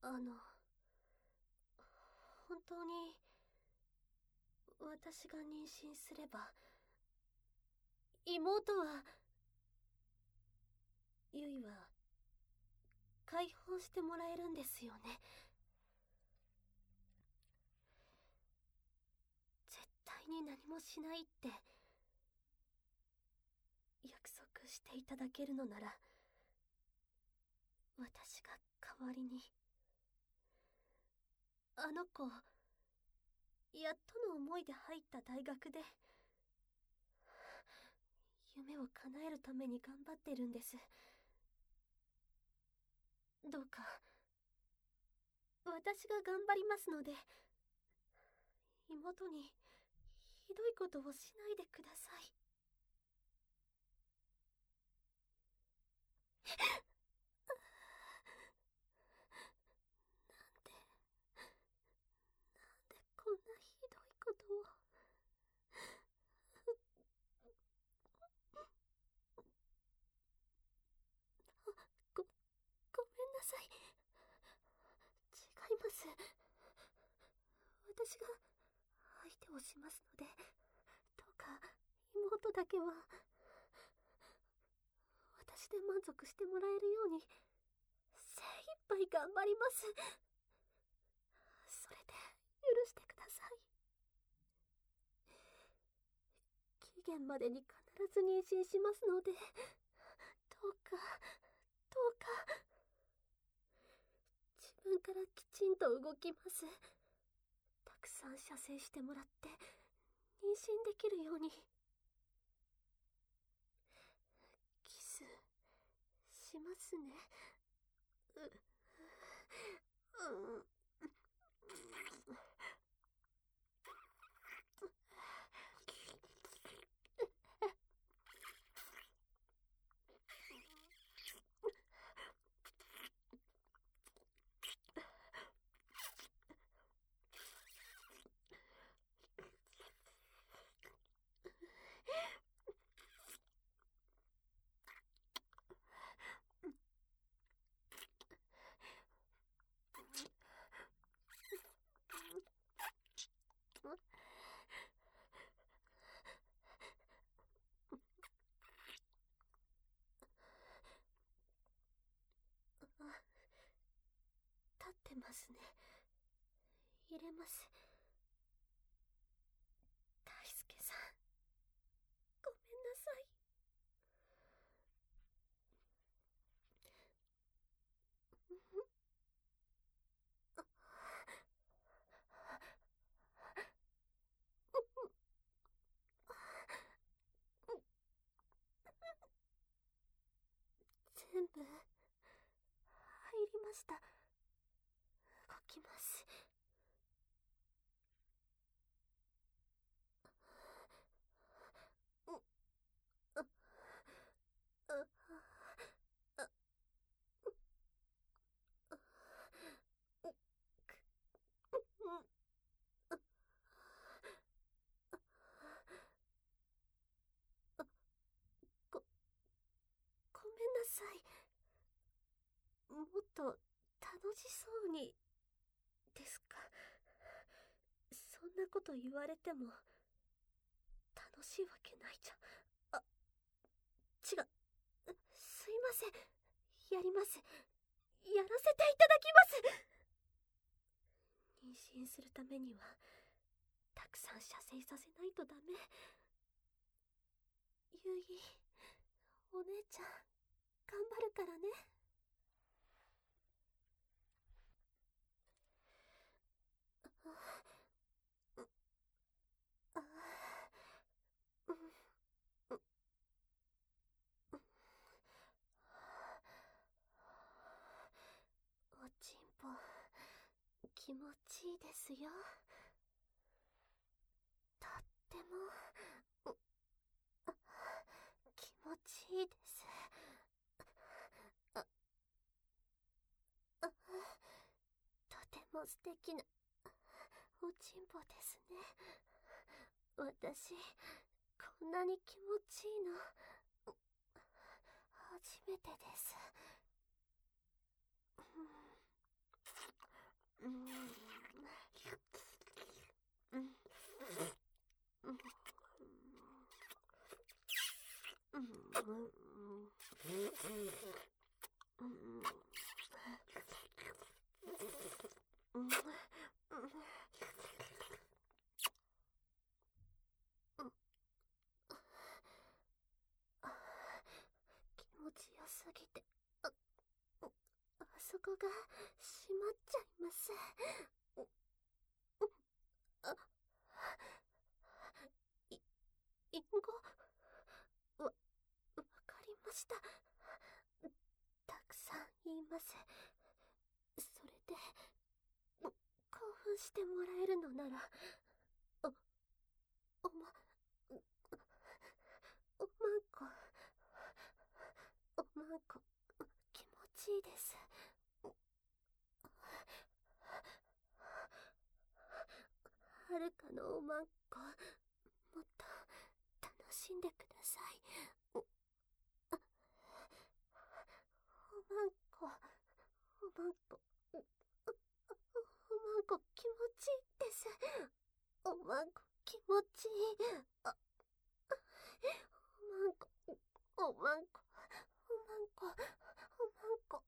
本当に私が妊娠すれば妹はゆいは解放してもらえるんですよね。絶対に何もしないって約束していただけるのなら、私が代わりに。あの子やっとの思いで入った大学で夢を叶えるために頑張ってるんです。どうか私が頑張りますので、妹にひどいことをしないでください。なんでこんなひどいことを。ごめんなさい。違います。私が相手をしますので、どうか妹だけは私で満足してもらえるように精一杯頑張ります。それで許してください。期限までに必ず妊娠しますので、どうかどうか自分からきちんと動きます。たくさん射精してもらって妊娠できるように。キスしますね。立ってますね。入れます。大輔さん、ごめんなさい。全部入りました。動きます。ご、ごめんなさい。もっと楽しそうにですか。そんなこと言われても楽しいわけないじゃん。違う。すいません。やります。やらせていただきます。妊娠するためにはたくさん射精させないとダメ。ゆい、お姉ちゃん頑張るからね。おちんぽ気持ちいいですよ。とっても気持ちいいです。とても素敵なおちんぽですね。私こんなに気持ちいいの初めてです。 気持ちよすぎて、あそこが閉まっちゃいます。隠語、わかりました。たくさん言います。それで、興奮してもらえるのなら、お、おま、おまんこ、気持ちいいです。はるかのおまんこ、もっと楽しんでください。おまんこ、おまんこ、おまんこ気持ちいいです。おまんこ気持ちいい。おまんこ、おまんこ、おまんこ、おまんこ。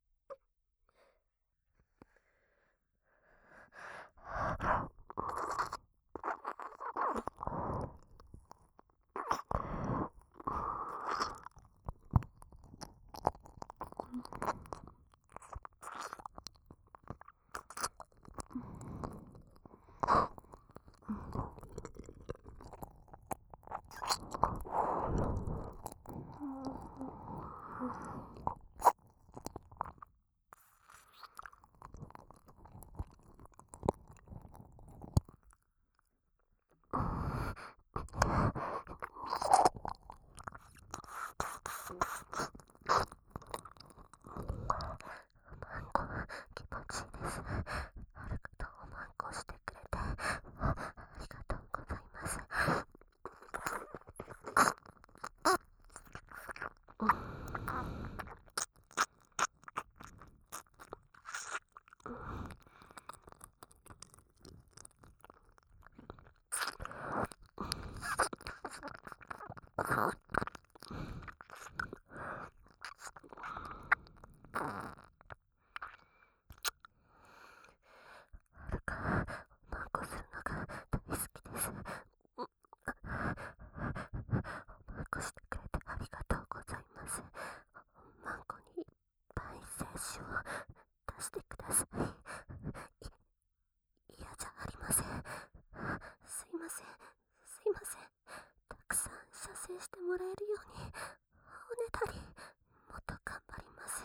してもらえるようにおねだりもっと頑張ります。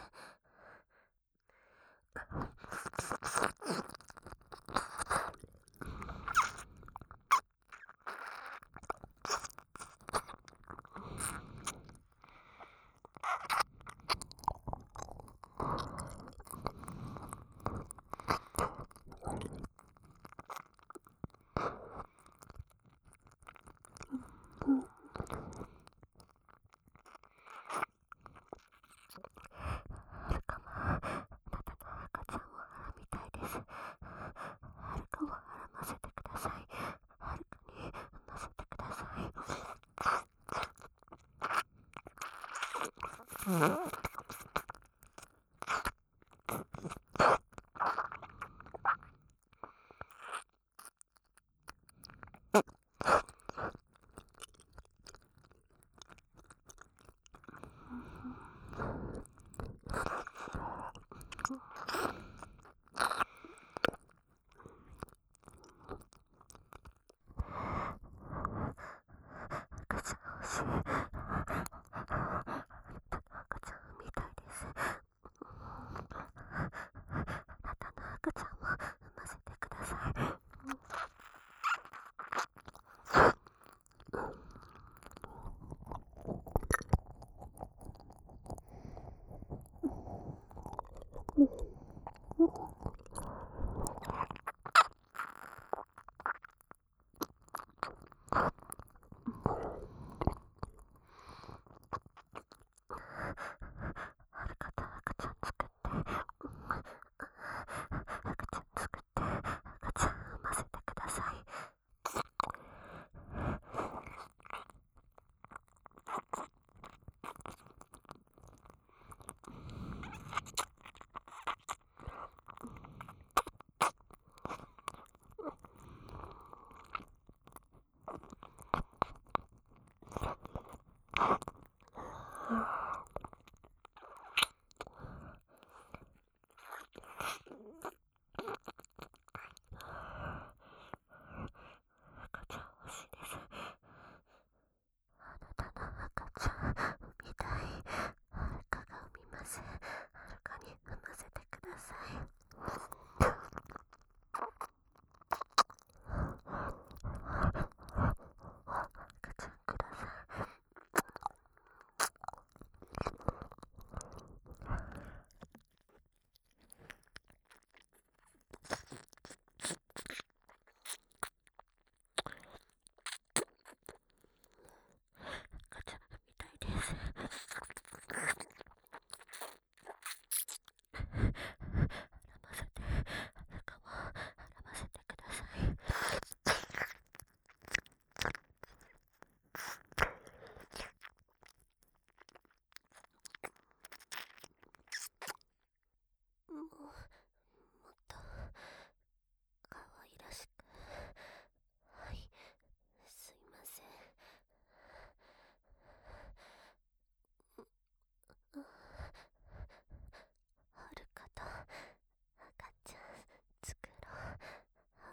赤ちゃん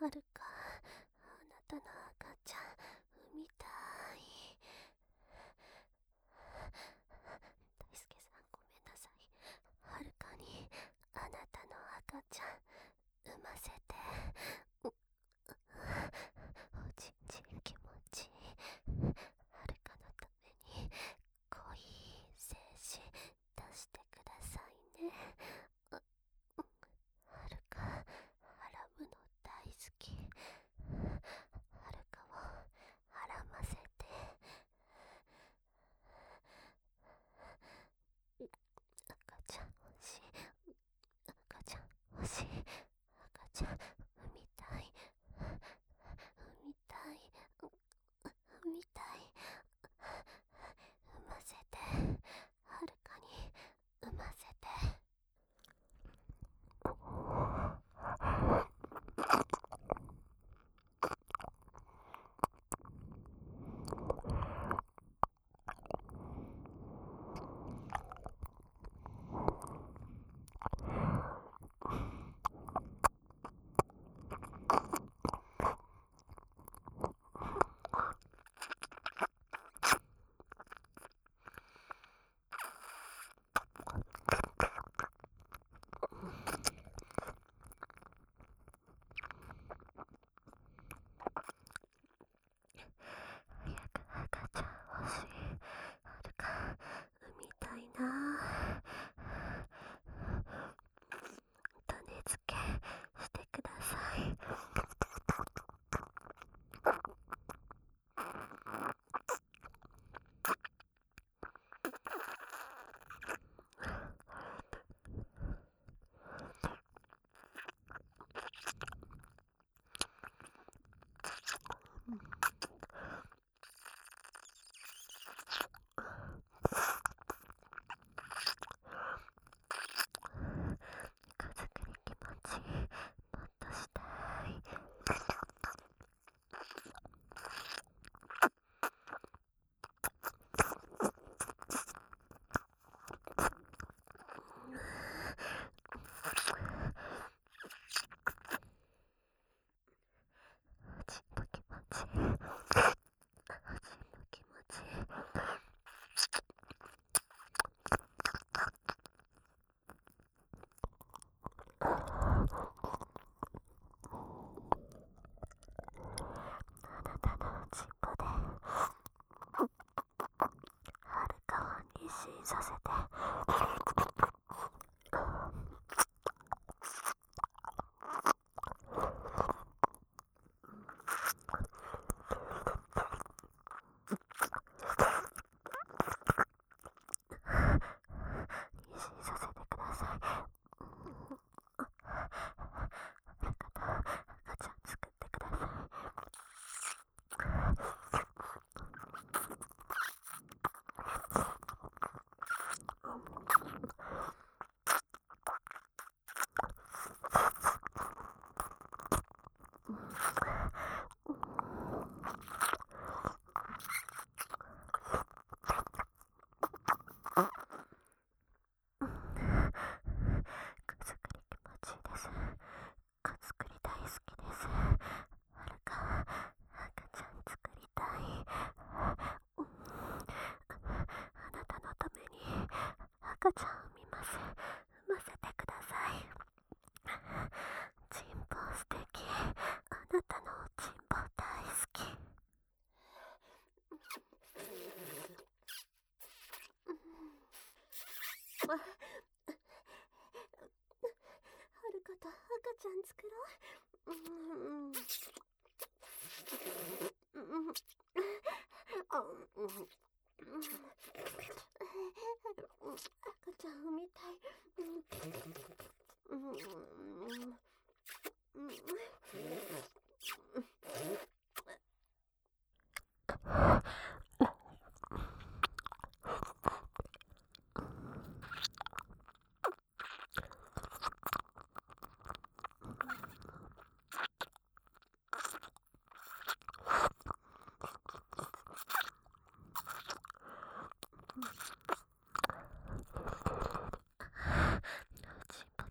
はるか、あなたの赤ちゃん産みたい。大輔さん、ごめんなさい。はるかにあなたの赤ちゃん産ませて。おちんちん気持ちいい。はるかのために濃い精子出してくださいね。はるか、はらむの大好き。はるかをはらませて。赤ちゃん欲しい。赤ちゃん欲しい。赤ちゃん産みたい。産みたい。産みたい。産ませて。はるかに産ませて。赤ちゃん欲しい。はるか産みたいな。種付けしてください。家族に気持ちもっとしたい。おちんぽ気持ちいい。おちんぽ気持ちいい。あなたのおちんぽではるかを妊娠させて。妊娠させてください。はるかと赤ちゃん作ってください。子作り気持ちいいです。子作り大好きです。はるか、赤ちゃん作りたい。あなたのために赤ちゃん産ませてください。ちんぽ素敵。あなたのおちんぽ大好き。はるかと赤ちゃん作ろう。赤ちゃん産みたい。おちんぽ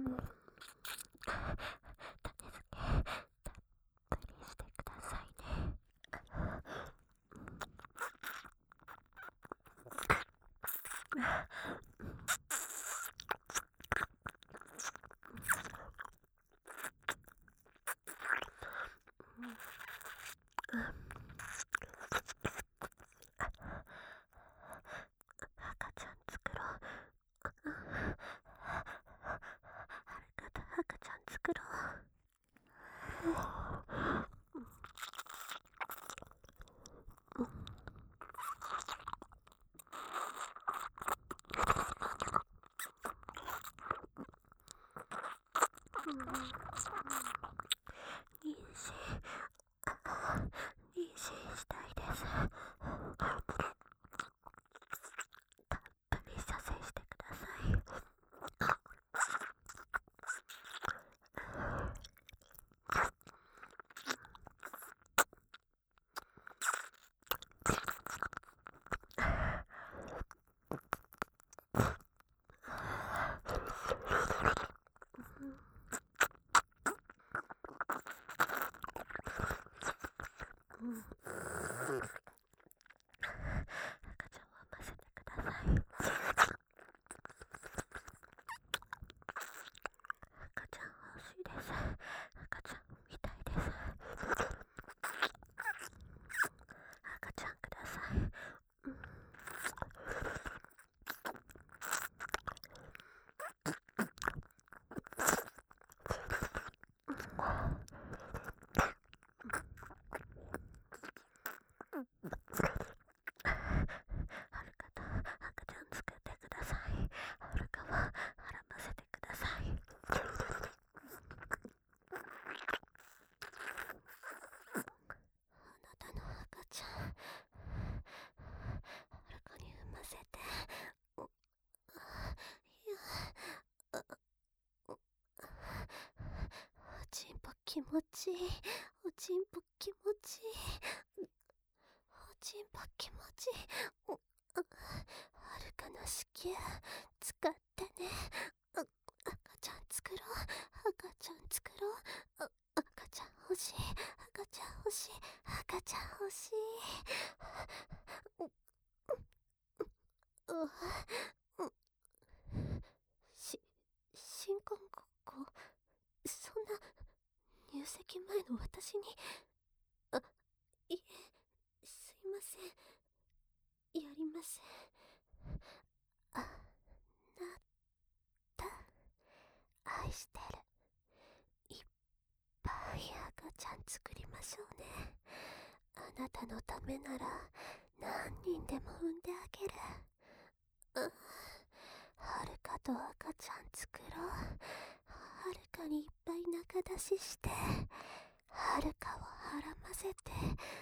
妊娠したいです。たっぷり射精してください。気持ちいい。おちんぽ気持ちいい。おちんぽ気持ちいい。はるかの子宮使ってね。赤ちゃん作ろう。赤ちゃん作ろう。赤ちゃん欲しい。赤ちゃん欲しい。赤ちゃん欲しい。新婚ごっこ、そんな入籍前の私に。いえ、すいません。やりません。あなた、愛してる。いっぱい赤ちゃん作りましょうね。あなたのためなら何人でも産んであげる。はるかと赤ちゃん作ろう。はるかにいっぱい中出しして、はるかをはらませて。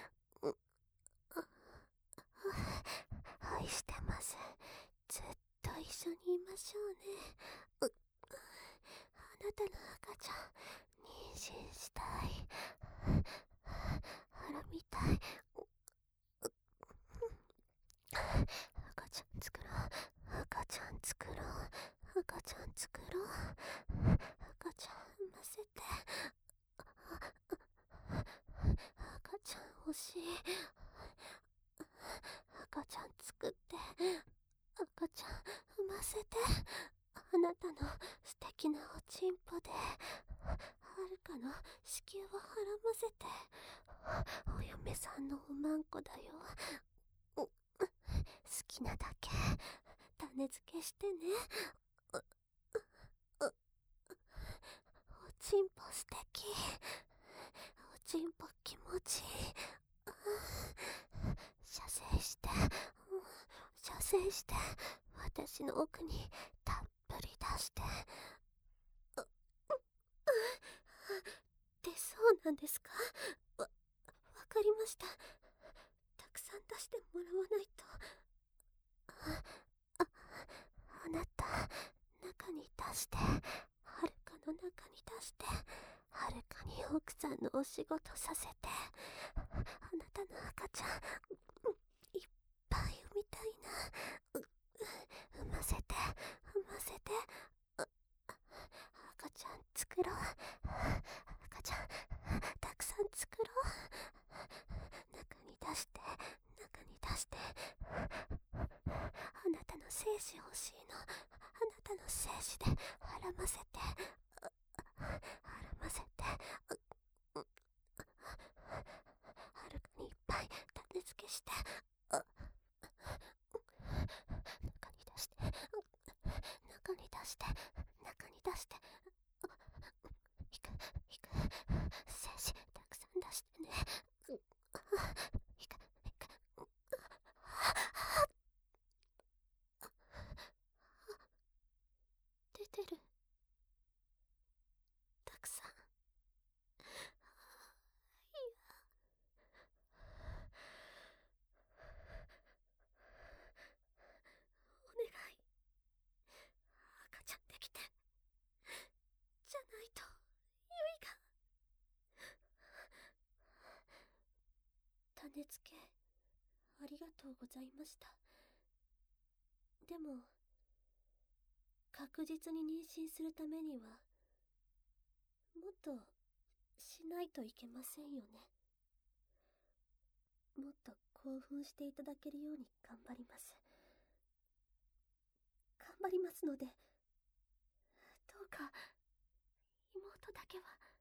愛してます。ずっと一緒にいましょうね。あなたの赤ちゃん妊娠したい。はらみたい。赤ちゃん作ろう。赤ちゃん作ろう。赤ちゃん作ろう。赤ちゃん産ませて。赤ちゃん欲しい。赤ちゃん作って。赤ちゃん産ませて。あなたの素敵なおちんぽではるかの子宮をはらませて。お嫁さんのおまんこだよ。好きなだけ種付けしてね。おちんぽ素敵。おちんぽ気持ちいい。射精して、射精して、私の奥にたっぷり出して。出そうなんですか？わかりました。たくさん出してもらわないと。あなた、中に出して、はるかの中に出して、はるかに奥さんのお仕事させて、あなたの赤ちゃん、いっぱい産みたいな。産ませて、産ませて。赤作ろう。赤ちゃんたくさん作ろう。中に出して、中に出して。あなたの精子欲しいの。あなたの精子ではらませて、はらませて。はるかにいっぱい種付けして、中に出して、中に出して、中に出して。いく、いく、精子たくさん出してね。いく、いく。出てる。たくさん。お願い。赤ちゃんできて。じゃないと、ゆいが。種付け、ありがとうございました。でも、確実に妊娠するためには、もっとしないといけませんよね。もっと興奮していただけるように頑張ります。頑張りますので、どうか妹だけは